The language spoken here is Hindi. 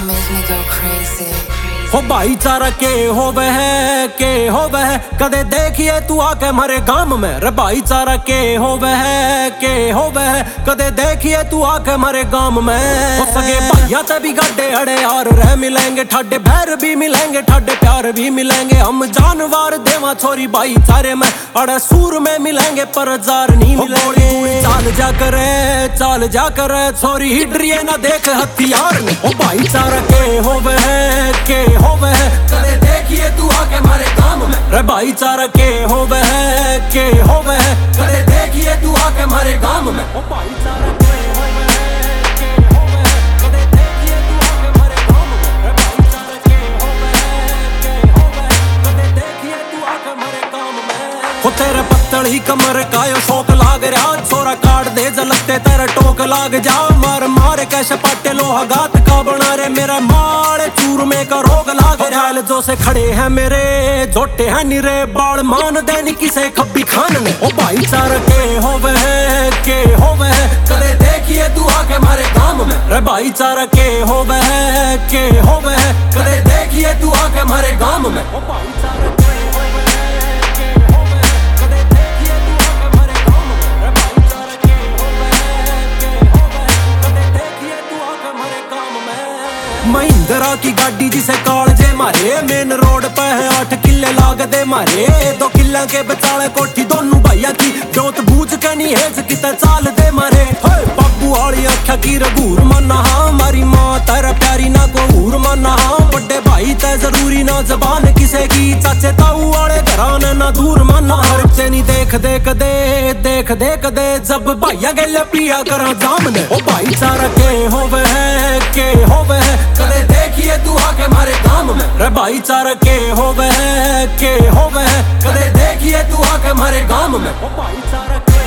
make me go crazy. हो भाईचारा के हो वह कदे देखिए तू आके मरे गांव में। रे भाईचारा के हो वह कदे देखिए तू आके मरे गांव में। हो सगे भैया ते भी गड्ढे अड़े यार रह मिलेंगे, ठाडे भैर भी मिलेंगे, ठाडे प्यार भी मिलेंगे। हम जानवर देवा छोरी भाईचारे में, अड़े सूर में मिलेंगे पर जार नहीं मिलेंगे। चाल जा करे छोरी हिडरिए ना देख हथियार में। ओ भाईचारा के हो वह कदे देखिए तू आके मारे गांव में। रे भाईचारा के हो वह कदे देखिए तू आके मारे गांव में। ओ भाईचारा के हो वह कदे देखिए तू आके मारे गांव में। रे भाईचारा के हो वह कदे देखिए तू आके मारे गांव में। हो तेरे पत्तल ही कमर का यो शौक लाग रहा, छोरा काट दे जलते तेरा टोक लाग जा। मार कैसे पाटे लोहा गात का बना रे मेरा मार चूर में का रोग लाग रहा। जो से खड़े हैं मेरे जोटे हैं निरे बाल मान देनी किसे खब्बी खान ने। ओ भाईचारा के हो वह कदे देखिए तू आके मारे गांव में। रे भाईचारा के हो वह कदे देखिए तू आके मारे गांव में। ओ भाईचारा महिंद्रा की गाड़ी जिसे कालजे मारे, मेन रोड पे है 8 किले लाग दे मारे। 2 किले के बेचाले कोठी दोनों भैया की जोत बूझ के नहीं हेज किते चाल दे मारे। बाबू वाली आख्या की रघूर माना हाँ, मारी माँ तेरा प्यारी ना को हूर माना हाँ। बड़े भाई ते जरूरी ना जबान किसे की, चाचे ताऊ वाले घराने ना दूर माना। हरचे नहीं देख दे जब भैया गले पिया करा जामने। ओ भाईचारा के हो वह कदे देखिए तू आके मारे गांव में। रे भाईचारा के हो वह कदे देखिए तू आके मारे गांव में। ओ भाईचारा के